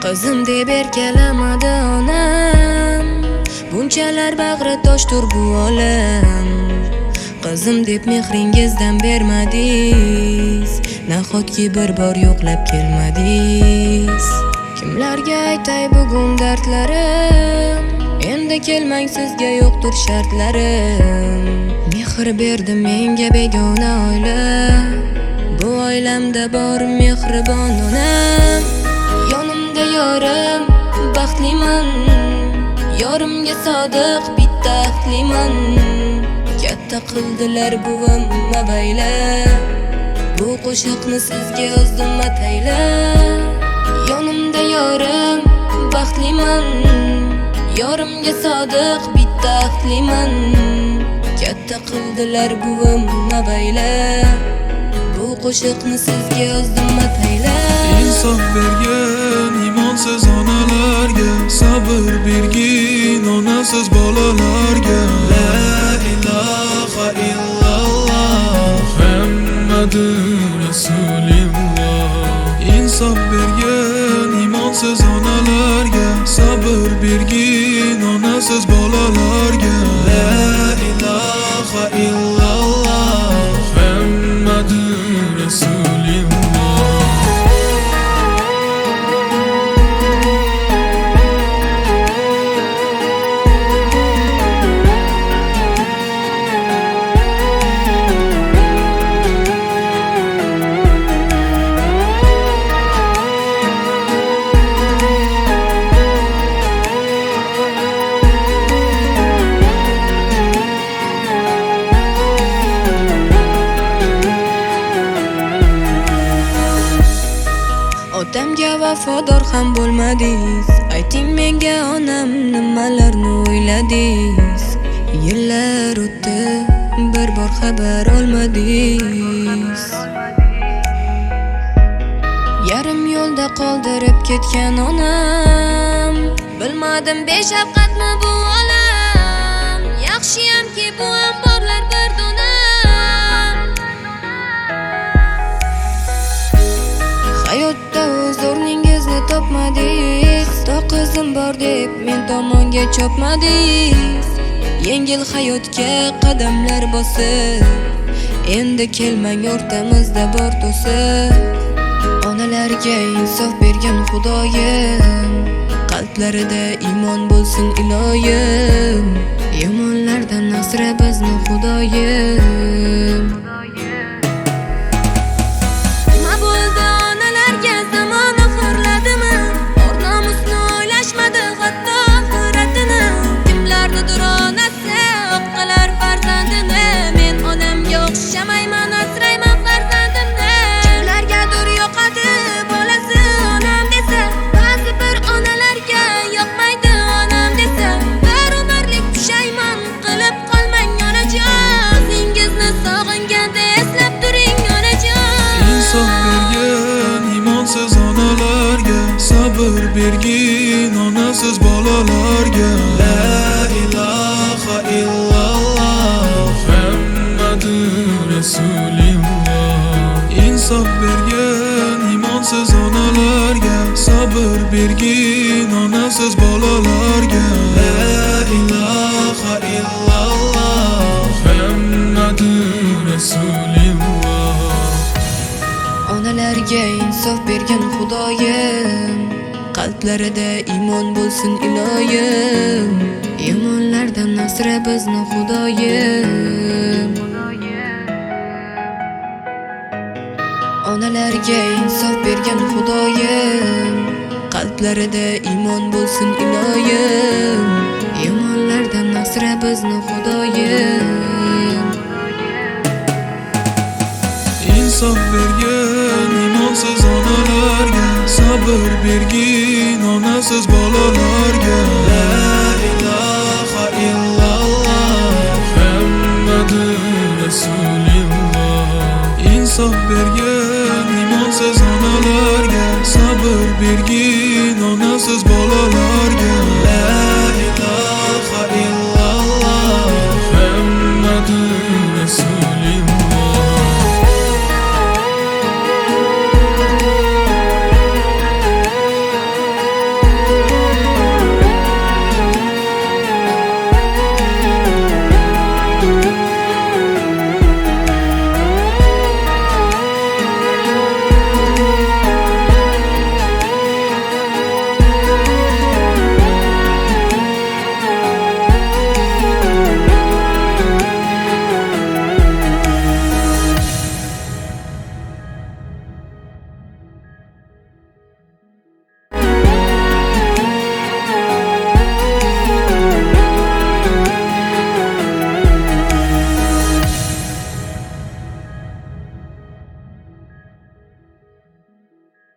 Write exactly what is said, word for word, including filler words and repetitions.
Qizim deb erkalamadi onam, bunchalar bag'ri toshdir bu olam. Qizim deb mehringizdan bermadingiz, nahotki bir bor yo'qlab kelmadingiz. Kimlarga aytay bugun dardlarim, endi kelmang sizga yo'qdir shartlarim. Mehr berdi menga begona oila, bu oilamda bor mehribon onam. Yonimda yorim, baxtliman, yorimga sodiq bitta ahliman. Katta qildilar buvam mabayla, bu qo'shiqni sizga yozdim atayla. Yonimda yorim, baxtliman, yorimga sodiq bitta ahliman. Katta qildilar buvam mabayla, bu qo'shiqni sizga yozdim atayla. Insof bergan imonsiz onalarga, sabr bergin onasiz bolalarga. La ilaha illalloh Muhammadur Rasululloh. Insof bergan imonsiz onalarga, sabr bergin onasiz bolalarga. La ilaha illalloh Muhammadur Rasululloh. Otamga vafodor ham bo'lmadingiz, ayting menga onam nimalarni o'yladingiz. Yillar o'tdi, bir bor xabar olmadingiz. Yarim yo'lda qoldirib ketgan onam, bilmadim beshafqatmi bu olam. Yaxshiyamki bu ham borlar bir donam. Hayotda o'z o'rningizni topmadingiz, to qizim bor deb men tomonga chopmadingiz. Yengil hayotga qadamlar bosib, endi kelmang o'rtamizda bor to'sib. Onalarga insof bergan Xudoyim, qalblarida iymon bo'lsin iloyim. Yomonlardan asra bizni Xudoyim. Sabr bergin onasiz bolalarga. La ilaha illalloh Muhammadur Rasululloh. Insof bergan imonsiz onalarga, sabr bergin onasiz bolalarga. La ilaha illalloh Muhammadur Rasululloh. Onalarga insof bergan Xudoyim, qalblarida iymon bo'lsin iloyim. Yomonlardan asra bizni Xudoyim. Onalarga insof bergan Xudoyim, qalblarida iymon bo'lsin iloyim. Yomonlardan asra bizni Xudoyim. Insof bergan imonsiz onalarga, sabr bergin onasiz bolalarga. La ilaha illalloh Muhammadur Rasululloh. Insof bergan imonsiz onalarga, sabr bergin